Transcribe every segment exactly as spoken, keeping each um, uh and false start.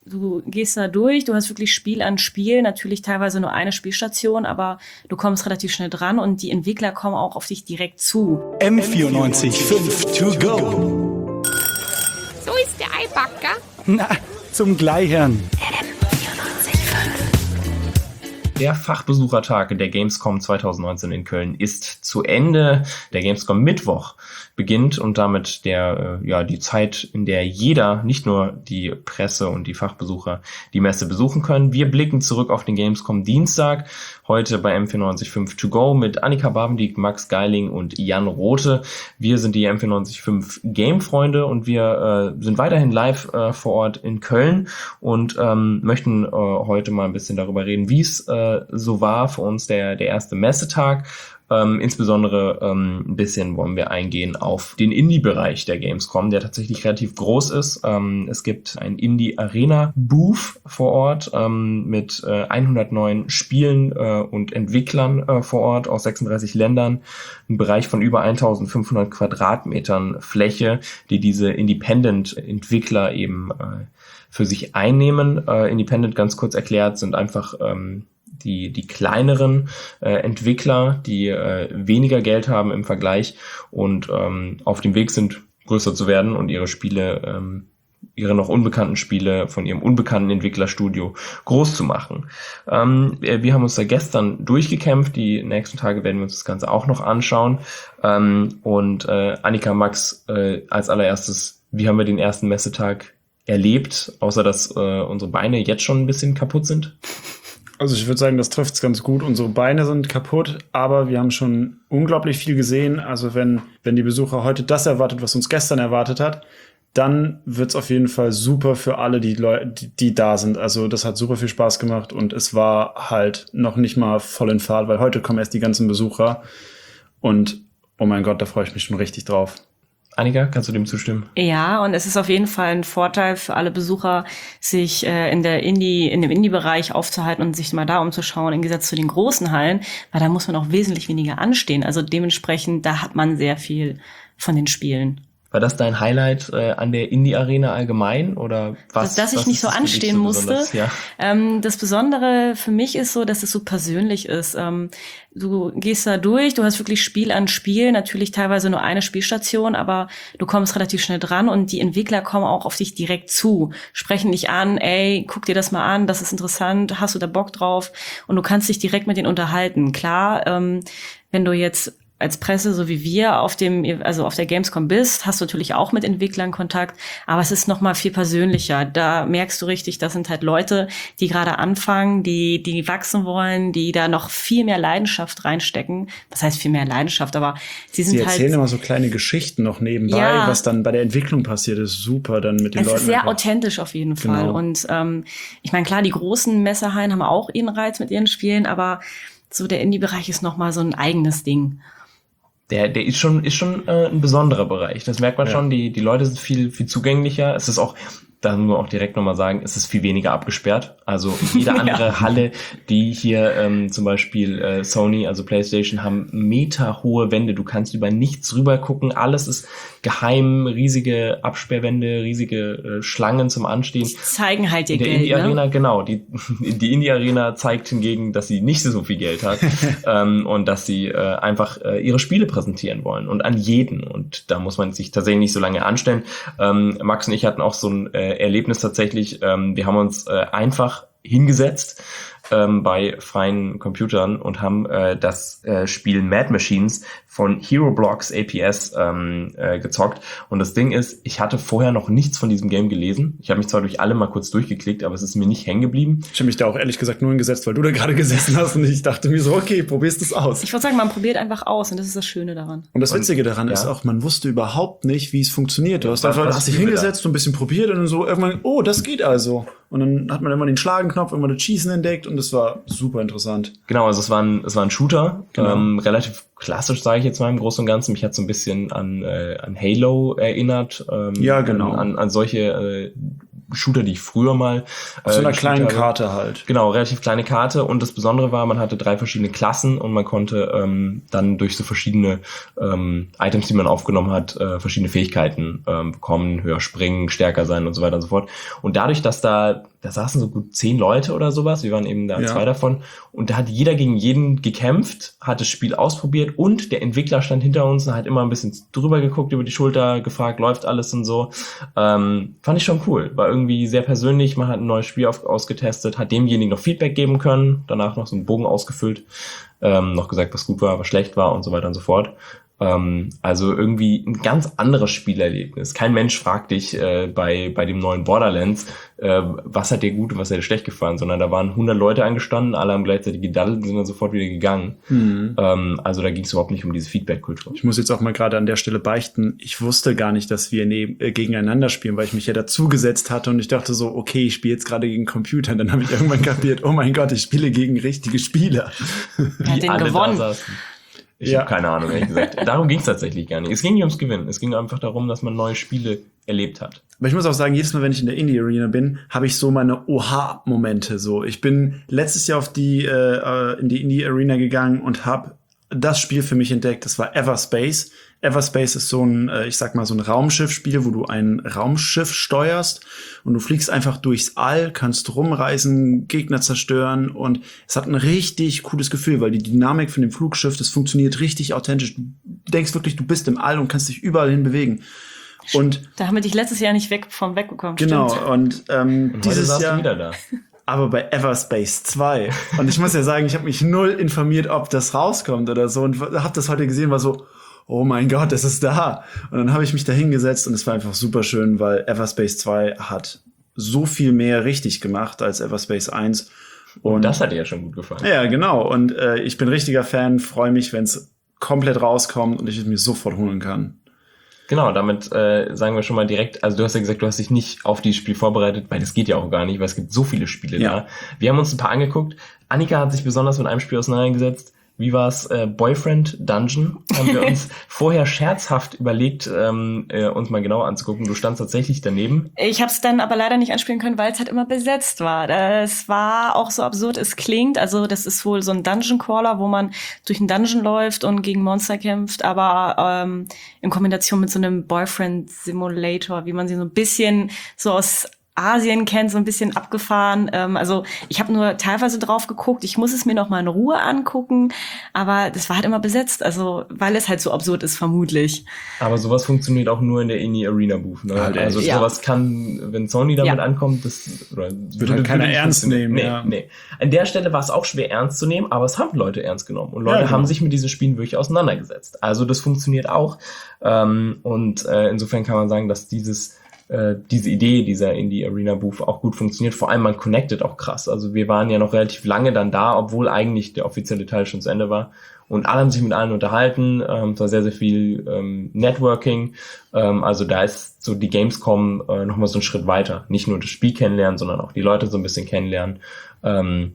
du gehst da durch, du hast wirklich Spiel an Spiel, natürlich teilweise nur eine Spielstation, aber du kommst relativ schnell dran und die Entwickler kommen auch auf dich direkt zu. M vierundneunzig fünf to go. So ist der Eibacker. Na, zum Gleichern. Der Fachbesuchertag der Gamescom zwanzig neunzehn in Köln ist zu Ende. Der Gamescom Mittwoch beginnt und damit der ja die Zeit, in der jeder, nicht nur die Presse und die Fachbesucher, die Messe besuchen können. Wir blicken zurück auf den Gamescom Dienstag, heute bei M vierundneunzig fünf to go mit Annika Babendiek, Max Geiling und Jan Rothe. Wir sind die M vierundneunzig fünf Game-Freunde und wir äh, sind weiterhin live äh, vor Ort in Köln und ähm, möchten äh, heute mal ein bisschen darüber reden, wie es äh, so war für uns der der erste Messetag. Ähm, insbesondere ähm, ein bisschen wollen wir eingehen auf den Indie-Bereich der Gamescom, der tatsächlich relativ groß ist. Ähm, es gibt ein Indie-Arena-Booth vor Ort ähm, mit äh, hundertneun Spielen äh, und Entwicklern äh, vor Ort aus sechsunddreißig Ländern. Ein Bereich von über eintausendfünfhundert Quadratmetern Fläche, die diese Independent-Entwickler eben äh, für sich einnehmen. Äh, Independent, ganz kurz erklärt, sind einfach ähm, die die kleineren äh, Entwickler, die äh, weniger Geld haben im Vergleich und ähm, auf dem Weg sind, größer zu werden und ihre Spiele, ähm, ihre noch unbekannten Spiele von ihrem unbekannten Entwicklerstudio groß zu machen. Ähm, wir haben uns da gestern durchgekämpft, die nächsten Tage werden wir uns das Ganze auch noch anschauen. Ähm, und äh, Annika, Max, äh, als allererstes, wie haben wir den ersten Messetag erlebt, außer dass äh, unsere Beine jetzt schon ein bisschen kaputt sind? Also ich würde sagen, das trifft's ganz gut. Unsere Beine sind kaputt, aber wir haben schon unglaublich viel gesehen. Also wenn wenn die Besucher heute das erwartet, was uns gestern erwartet hat, dann wird's auf jeden Fall super für alle, die Leute, die, die da sind. Also das hat super viel Spaß gemacht und es war halt noch nicht mal voll in Fahrt, weil heute kommen erst die ganzen Besucher. Und oh mein Gott, da freue ich mich schon richtig drauf. Annika, kannst du dem zustimmen? Ja, und es ist auf jeden Fall ein Vorteil für alle Besucher, sich äh, in der Indie, in dem Indie-Bereich aufzuhalten und sich mal da umzuschauen, im Gegensatz zu den großen Hallen, weil da muss man auch wesentlich weniger anstehen. Also dementsprechend, da hat man sehr viel von den Spielen. War das dein Highlight äh, an der Indie-Arena allgemein oder was? Dass ich was nicht so das für dich anstehen so musste. Ja. Ähm, das Besondere für mich ist so, dass es so persönlich ist. Ähm, du gehst da durch, du hast wirklich Spiel an Spiel, natürlich teilweise nur eine Spielstation, aber du kommst relativ schnell dran und die Entwickler kommen auch auf dich direkt zu, sprechen dich an, ey, guck dir das mal an, das ist interessant, hast du da Bock drauf? Und du kannst dich direkt mit denen unterhalten. Klar, ähm, wenn du jetzt als Presse, so wie wir, auf dem, also auf der Gamescom bist, hast du natürlich auch mit Entwicklern Kontakt, aber es ist noch mal viel persönlicher. Da merkst du richtig, das sind halt Leute, die gerade anfangen, die, die wachsen wollen, die da noch viel mehr Leidenschaft reinstecken. Was heißt viel mehr Leidenschaft? Aber sie sind sie halt. Sie erzählen immer so kleine Geschichten noch nebenbei, ja, was dann bei der Entwicklung passiert ist. Super, dann mit den es Leuten. Es ist sehr einfach authentisch auf jeden Fall. Genau. Und ähm, ich meine, klar, die großen Messehallen haben auch ihren Reiz mit ihren Spielen, aber so der Indie-Bereich ist noch mal so ein eigenes Ding. Der, der ist schon, ist schon äh, ein besonderer Bereich. Das merkt man ja schon. Die, die Leute sind viel, viel zugänglicher. Es ist auch, da müssen wir auch direkt nochmal sagen, es ist viel weniger abgesperrt. Also jede andere ja. Halle, die hier ähm, zum Beispiel äh, Sony, also PlayStation, haben meterhohe Wände. Du kannst über nichts rüber gucken. Alles ist geheim, riesige Absperrwände, riesige äh, Schlangen zum Anstehen. Die zeigen halt ihr in der Geld, Indie-Arena, ne? Genau. Die, die Indie-Arena zeigt hingegen, dass sie nicht so viel Geld hat ähm, und dass sie äh, einfach äh, ihre Spiele präsentieren wollen und an jeden. Und da muss man sich tatsächlich nicht so lange anstellen. Ähm, Max und ich hatten auch so ein äh, Erlebnis tatsächlich. Ähm, wir haben uns äh, einfach hingesetzt ähm, bei freien Computern und haben äh, das äh, Spiel Mad Machines von Hero Blocks A P S ähm, äh, gezockt. Und das Ding ist, ich hatte vorher noch nichts von diesem Game gelesen. Ich habe mich zwar durch alle mal kurz durchgeklickt, aber es ist mir nicht hängen geblieben. Ich habe mich da auch ehrlich gesagt nur hingesetzt, weil du da gerade gesessen hast und ich dachte mir so, okay, probierst es aus. Ich würde sagen, man probiert einfach aus und das ist das Schöne daran. Und das Witzige daran und, ist ja. auch, man wusste überhaupt nicht, wie es funktioniert. Du hast was, einfach, was hast dich hingesetzt, so ein bisschen probiert und dann so irgendwann, oh, das geht also. Und dann hat man immer den Schlagenknopf, immer das Schießen entdeckt und das war super interessant. Genau, also es war ein, es war ein Shooter, genau. ähm, relativ klassisch, sage ich jetzt mal im Großen und Ganzen. Mich hat so ein bisschen an, äh, an Halo erinnert. Ähm, ja, genau. An, an solche äh, Shooter, die ich früher mal auf so einer äh, kleinen habe. Karte halt. Genau, relativ kleine Karte. Und das Besondere war, man hatte drei verschiedene Klassen und man konnte ähm, dann durch so verschiedene ähm, Items, die man aufgenommen hat, äh, verschiedene Fähigkeiten ähm, bekommen, höher springen, stärker sein und so weiter und so fort. Und dadurch, dass da da saßen so gut zehn Leute oder sowas, wir waren eben da Ja. zwei davon und da hat jeder gegen jeden gekämpft, hat das Spiel ausprobiert und der Entwickler stand hinter uns und hat immer ein bisschen drüber geguckt, über die Schulter, gefragt, läuft alles und so. Ähm, fand ich schon cool, war irgendwie sehr persönlich, man hat ein neues Spiel auf, ausgetestet, hat demjenigen noch Feedback geben können, danach noch so einen Bogen ausgefüllt, ähm, noch gesagt, was gut war, was schlecht war und so weiter und so fort. Ähm, also irgendwie ein ganz anderes Spielerlebnis. Kein Mensch fragt dich äh, bei bei dem neuen Borderlands, äh, was hat dir gut und was hat dir schlecht gefallen, sondern da waren hundert Leute angestanden, alle haben gleichzeitig gedaddelt und sind dann sofort wieder gegangen. Mhm. Ähm, also da ging es überhaupt nicht um diese Feedback-Kultur. Ich muss jetzt auch mal gerade an der Stelle beichten, ich wusste gar nicht, dass wir neben, äh, gegeneinander spielen, weil ich mich ja dazugesetzt hatte und ich dachte so, okay, ich spiele jetzt gerade gegen Computer. Und dann habe ich irgendwann kapiert, oh mein Gott, ich spiele gegen richtige Spieler. Er hat den Alle gewonnen. da saßen. Ich Ja. habe keine Ahnung, ehrlich gesagt. Darum ging es tatsächlich gar nicht. Es ging nicht ums Gewinnen. Es ging einfach darum, dass man neue Spiele erlebt hat. Aber ich muss auch sagen, jedes Mal, wenn ich in der Indie-Arena bin, habe ich so meine Oha-Momente. So, ich bin letztes Jahr auf die äh, in die Indie-Arena gegangen und habe das Spiel für mich entdeckt. Das war Everspace. Everspace ist so ein, äh, ich sag mal, so ein Raumschiffspiel, wo du ein Raumschiff steuerst und du fliegst einfach durchs All, kannst rumreisen, Gegner zerstören und es hat ein richtig cooles Gefühl, weil die Dynamik von dem Flugschiff, das funktioniert richtig authentisch. Du denkst wirklich, du bist im All und kannst dich überall hin bewegen. Und Da haben wir dich letztes Jahr nicht weg vom wegbekommen. genau, Stimmt. und ähm, Und heute dieses saßt Jahr du wieder da. aber bei Everspace zwei. Und ich muss ja sagen, ich habe mich null informiert, ob das rauskommt oder so. Und habe das heute gesehen, war so, oh mein Gott, das ist da. Und dann habe ich mich da hingesetzt und es war einfach super schön, weil Everspace zwei hat so viel mehr richtig gemacht als Everspace eins. Und, Und das hat dir ja schon gut gefallen. ja, genau. Und äh, ich bin richtiger Fan, freue mich, wenn es komplett rauskommt und ich es mir sofort holen kann. Genau, damit äh, sagen wir schon mal direkt, also du hast ja gesagt, du hast dich nicht auf dieses Spiel vorbereitet, weil das geht ja auch gar nicht, weil es gibt so viele Spiele Ja. da. Wir haben uns ein paar angeguckt. Annika hat sich besonders mit einem Spiel auseinandergesetzt. Wie war es? Äh, Boyfriend Dungeon. Haben wir uns vorher scherzhaft überlegt, ähm, äh, uns mal genauer anzugucken. Du standst tatsächlich daneben. Ich habe es dann aber leider nicht anspielen können, weil es halt immer besetzt war. Es war auch so absurd, es klingt. Also das ist wohl so ein Dungeon Crawler, wo man durch einen Dungeon läuft und gegen Monster kämpft, aber ähm, in Kombination mit so einem Boyfriend Simulator, wie man sie so ein bisschen so aus Asien kennt, so ein bisschen abgefahren. Ähm, also ich habe nur teilweise drauf geguckt. Ich muss es mir noch mal in Ruhe angucken, aber das war halt immer besetzt. Also weil es halt so absurd ist, vermutlich. Aber sowas funktioniert auch nur in der Indie Arena Booth. Ne? Halt echt. Also Ja. sowas kann, wenn Sony damit Ja. ankommt, das oder, Wird halt keiner nicht ernst funktionieren. nehmen, Nee, ja. nee. An der Stelle war es auch schwer ernst zu nehmen, aber es haben Leute ernst genommen. Und Leute Ja, genau. haben sich mit diesen Spielen wirklich auseinandergesetzt. Also das funktioniert auch. Ähm, und äh, insofern kann man sagen, dass dieses äh, diese Idee dieser Indie-Arena-Booth auch gut funktioniert. Vor allem man connectet auch krass. Also wir waren ja noch relativ lange dann da, obwohl eigentlich der offizielle Teil schon zu Ende war. Und alle haben sich mit allen unterhalten. Ähm, es war sehr, sehr viel ähm, Networking. Ähm, also da ist so die Gamescom äh, nochmal so einen Schritt weiter. Nicht nur das Spiel kennenlernen, sondern auch die Leute so ein bisschen kennenlernen. Ähm,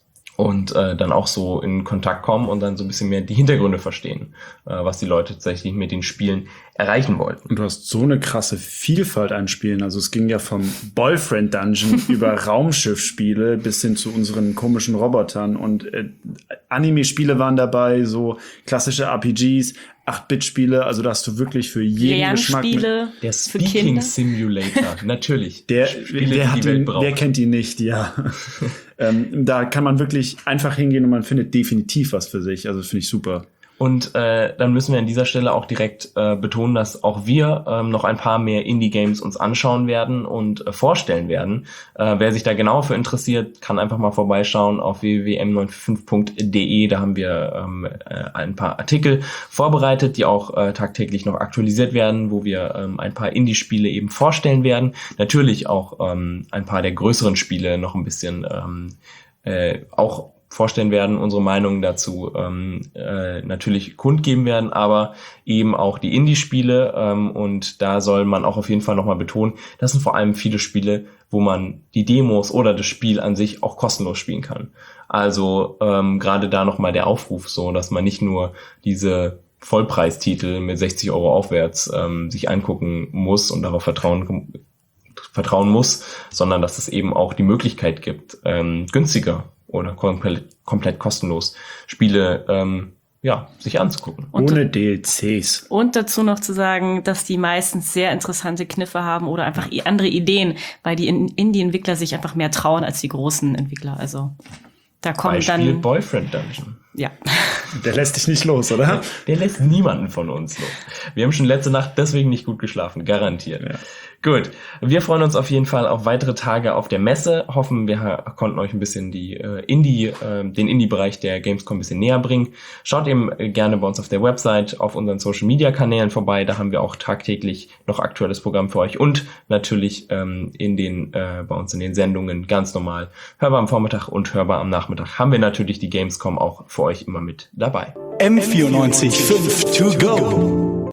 und äh, dann auch so in Kontakt kommen und dann so ein bisschen mehr die Hintergründe verstehen, äh, was die Leute tatsächlich mit den Spielen erreichen wollten. Und du hast so eine krasse Vielfalt an Spielen. Also es ging ja vom Boyfriend Dungeon über Raumschiffspiele bis hin zu unseren komischen Robotern. Und äh, Anime-Spiele waren dabei, so klassische R P Gs, acht-Bit-Spiele. Also da hast du wirklich für jeden Geschmack mit. Lernspiele Der für Speaking Kinder. Simulator, natürlich. Der, Spiele, der die hat die Welt ihn, braucht. wer kennt ihn nicht, ja. ähm, da kann man wirklich einfach hingehen und man findet definitiv was für sich. Also finde ich super. Und äh, dann müssen wir an dieser Stelle auch direkt äh, betonen, dass auch wir ähm, noch ein paar mehr Indie-Games uns anschauen werden und äh, vorstellen werden. Äh, wer sich da genauer für interessiert, kann einfach mal vorbeischauen auf w w w punkt m neun fünf punkt d e. Da haben wir ähm, äh, ein paar Artikel vorbereitet, die auch äh, tagtäglich noch aktualisiert werden, wo wir ähm, ein paar Indie-Spiele eben vorstellen werden. Natürlich auch ähm, ein paar der größeren Spiele noch ein bisschen ähm, äh, auch vorstellen werden, unsere Meinungen dazu ähm, äh, natürlich kundgeben werden, aber eben auch die Indie-Spiele ähm, und da soll man auch auf jeden Fall nochmal betonen, das sind vor allem viele Spiele, wo man die Demos oder das Spiel an sich auch kostenlos spielen kann. Also ähm, gerade da nochmal der Aufruf so, dass man nicht nur diese Vollpreistitel mit sechzig Euro aufwärts ähm, sich angucken muss und darauf vertrauen vertrauen muss, sondern dass es eben auch die Möglichkeit gibt, ähm, günstiger oder komplett, komplett kostenlos Spiele ähm, ja, sich anzugucken. Und Ohne D L Cs. Und dazu noch zu sagen, dass die meistens sehr interessante Kniffe haben oder einfach i- andere Ideen, weil die In- Indie-Entwickler sich einfach mehr trauen als die großen Entwickler. Also da kommen Beispiel dann Boyfriend Dungeon. ja. Der lässt dich nicht los, oder? Der lässt niemanden von uns los. Wir haben schon letzte Nacht deswegen nicht gut geschlafen, garantiert. Ja. Gut, wir freuen uns auf jeden Fall auf weitere Tage auf der Messe. Hoffen, wir ha- konnten euch ein bisschen die äh, Indie, äh, den Indie-Bereich der Gamescom ein bisschen näher bringen. Schaut eben äh, gerne bei uns auf der Website, auf unseren Social-Media-Kanälen vorbei. Da haben wir auch tagtäglich noch aktuelles Programm für euch und natürlich ähm, in den äh, bei uns in den Sendungen ganz normal hörbar am Vormittag und hörbar am Nachmittag haben wir natürlich die Gamescom auch für euch immer mit dabei. M vierundneunzig Komma fünf to go.